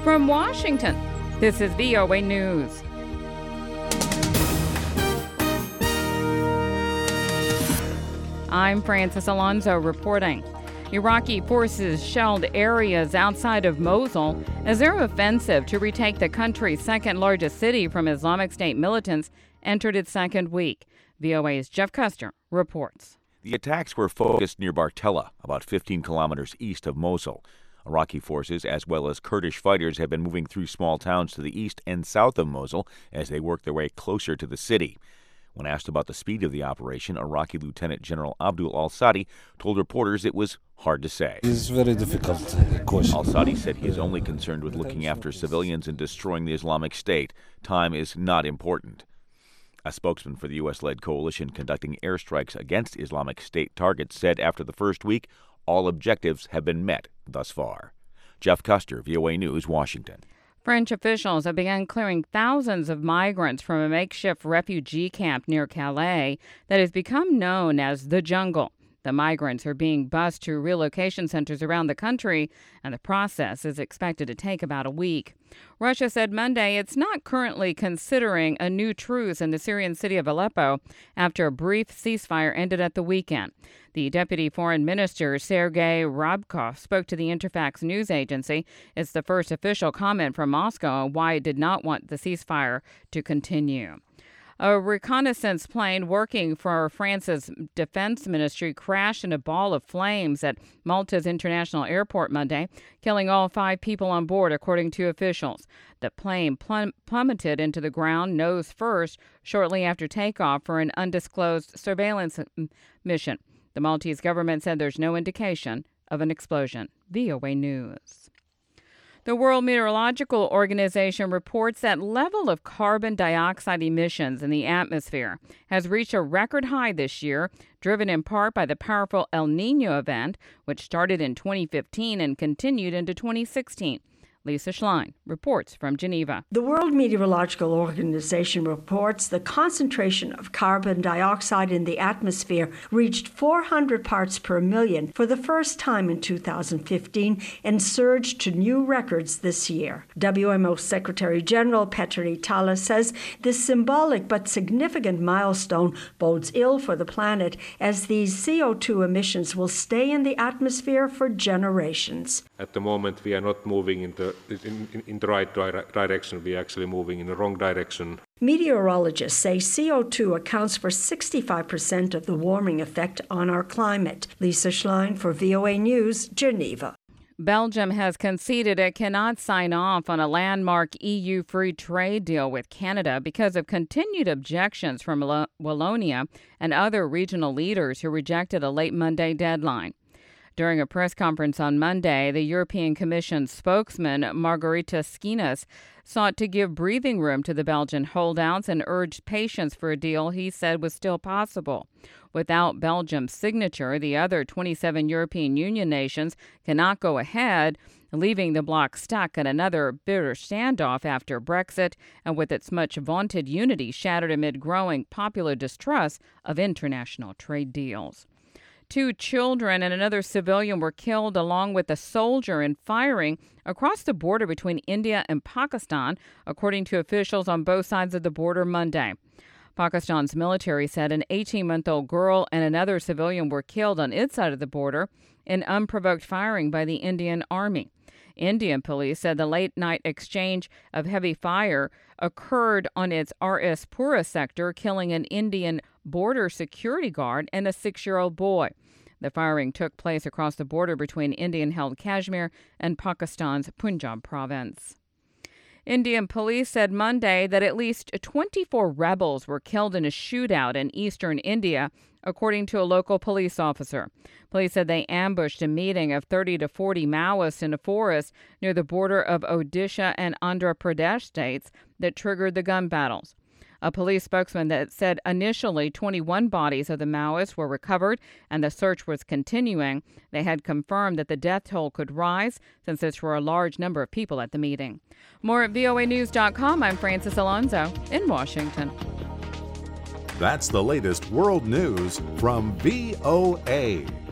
From Washington, this is VOA News. I'm Francis Alonso reporting. Iraqi forces shelled areas outside of Mosul as their offensive to retake the country's second-largest city from Islamic State militants entered its second week. VOA's Jeff Custer reports. The attacks were focused near Bartella, about 15 kilometers east of Mosul. Iraqi forces, as well as Kurdish fighters, have been moving through small towns to the east and south of Mosul as they work their way closer to the city. When asked about the speed of the operation, Iraqi Lieutenant General Abdul al-Sadi told reporters it was hard to say. It's very difficult question. Al-Sadi said he is only concerned with looking after civilians and destroying the Islamic State. Time is not important. A spokesman for the U.S.-led coalition conducting airstrikes against Islamic State targets said after the first week, all objectives have been met thus far. Jeff Custer, VOA News, Washington. French officials have begun clearing thousands of migrants from a makeshift refugee camp near Calais that has become known as the Jungle. The migrants are being bused to relocation centers around the country, and the process is expected to take about a week. Russia said Monday it's not currently considering a new truce in the Syrian city of Aleppo after a brief ceasefire ended at the weekend. The deputy foreign minister, Sergei Rabkov, spoke to the Interfax news agency. It's the first official comment from Moscow on why it did not want the ceasefire to continue. A reconnaissance plane working for France's defense ministry crashed in a ball of flames at Malta's international airport Monday, killing all 5 people on board, according to officials. The plane plummeted into the ground nose first shortly after takeoff for an undisclosed surveillance mission. The Maltese government said there's no indication of an explosion. VOA News. The World Meteorological Organization reports that level of carbon dioxide emissions in the atmosphere has reached a record high this year, driven in part by the powerful El Niño event, which started in 2015 and continued into 2016. Lisa Schlein reports from Geneva. The World Meteorological Organization reports the concentration of carbon dioxide in the atmosphere reached 400 parts per million for the first time in 2015 and surged to new records this year. WMO Secretary General Petteri Tala says this symbolic but significant milestone bodes ill for the planet as these CO2 emissions will stay in the atmosphere for generations. At the moment, we are not moving in the right direction. We are actually moving in the wrong direction. Meteorologists say CO2 accounts for 65% of the warming effect on our climate. Lisa Schlein for VOA News, Geneva. Belgium has conceded it cannot sign off on a landmark EU free trade deal with Canada because of continued objections from Wallonia and other regional leaders who rejected a late Monday deadline. During a press conference on Monday, the European Commission spokesman, Margarita Schinas, sought to give breathing room to the Belgian holdouts and urged patience for a deal he said was still possible. Without Belgium's signature, the other 27 European Union nations cannot go ahead, leaving the bloc stuck in another bitter standoff after Brexit and with its much vaunted unity shattered amid growing popular distrust of international trade deals. 2 children and another civilian were killed along with a soldier in firing across the border between India and Pakistan, according to officials on both sides of the border Monday. Pakistan's military said an 18-month-old girl and another civilian were killed on its side of the border in unprovoked firing by the Indian Army. Indian police said the late-night exchange of heavy fire occurred on its RS Pura sector, killing an Indian border security guard and a 6-year-old boy. The firing took place across the border between Indian-held Kashmir and Pakistan's Punjab province. Indian police said Monday that at least 24 rebels were killed in a shootout in eastern India, according to a local police officer. Police said they ambushed a meeting of 30 to 40 Maoists in a forest near the border of Odisha and Andhra Pradesh states that triggered the gun battles. A police spokesman that said initially 21 bodies of the Maoists were recovered and the search was continuing. They had confirmed that the death toll could rise since there were a large number of people at the meeting. More at voanews.com. I'm Francis Alonso in Washington. That's the latest world news from VOA.